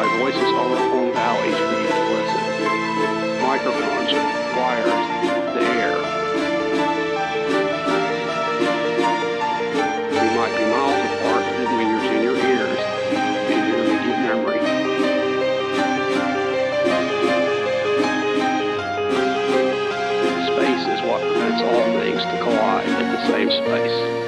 by voices over phone valleys for you to listen. Microphones, wires, the air. We might be miles apart, but it means you're in your ears, in your immediate memory. Space is what prevents all things to collide at the same space.